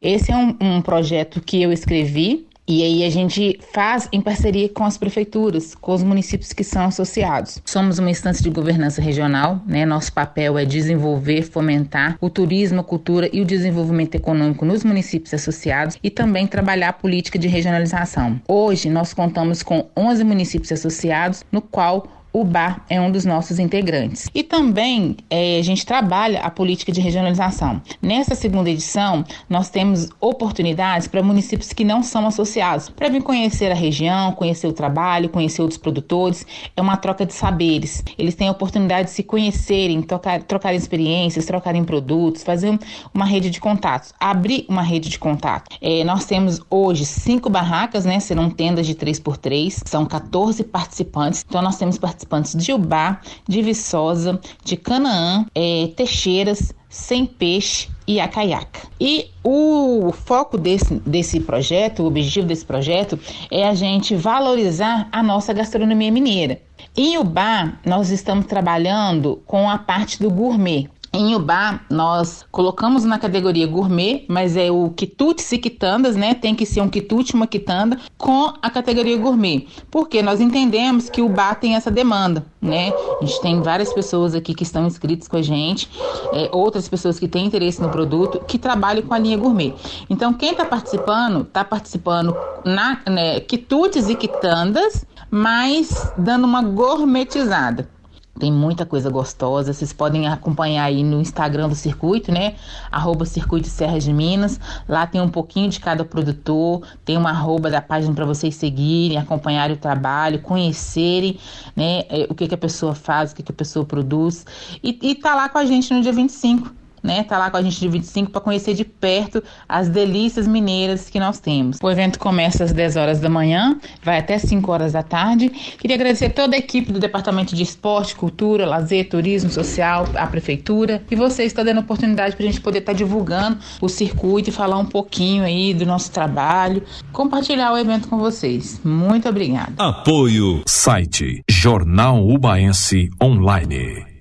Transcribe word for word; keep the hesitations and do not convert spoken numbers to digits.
Esse é um, um projeto que eu escrevi. E aí a gente faz em parceria com as prefeituras, com os municípios que são associados. Somos uma instância de governança regional, né? Nosso papel é desenvolver, fomentar o turismo, a cultura e o desenvolvimento econômico nos municípios associados e também trabalhar a política de regionalização. Hoje nós contamos com onze municípios associados, no qual o B A é um dos nossos integrantes. E também é, a gente trabalha a política de regionalização. Nessa segunda edição, nós temos oportunidades para municípios que não são associados, para vir conhecer a região, conhecer o trabalho, conhecer outros produtores. É uma troca de saberes. Eles têm a oportunidade de se conhecerem, trocar, trocarem experiências, trocarem produtos, fazer uma rede de contatos, abrir uma rede de contato. É, nós temos hoje cinco barracas, né? Serão tendas de três por três, são quatorze participantes. Então nós temos participantes de Ubá, de Viçosa, de Canaã, é, Teixeiras, Sem Peixe e Acaiaca. E o foco desse, desse projeto, o objetivo desse projeto é a gente valorizar a nossa gastronomia mineira. Em Ubá, nós estamos trabalhando com a parte do gourmet. Em Ubá, nós colocamos na categoria gourmet, mas é o quitutes e quitandas, né? Tem que ser um quitute e uma quitanda com a categoria gourmet. Porque nós entendemos que o Ubá tem essa demanda, né? A gente tem várias pessoas aqui que estão inscritas com a gente, é, outras pessoas que têm interesse no produto, que trabalham com a linha gourmet. Então, quem está participando, está participando na né, quitutes e quitandas, mas dando uma gourmetizada. Tem muita coisa gostosa, vocês podem acompanhar aí no Instagram do Circuito, né? Arroba Circuito Serra de Minas. Lá tem um pouquinho de cada produtor, tem uma arroba da página para vocês seguirem, acompanharem o trabalho, conhecerem, né? O que, que a pessoa faz, o que, que a pessoa produz. E, e tá lá com a gente no dia vinte e cinco. Né, tá lá com a gente de vinte e cinco para conhecer de perto as delícias mineiras que nós temos. O evento começa às dez horas da manhã, vai até cinco horas da tarde. Queria agradecer toda a equipe do Departamento de Esporte, Cultura, Lazer, Turismo Social, a Prefeitura, e vocês estão dando oportunidade para a gente poder estar tá divulgando o circuito e falar um pouquinho aí do nosso trabalho, compartilhar o evento com vocês. Muito obrigada. Apoio site Jornal Ubaense Online.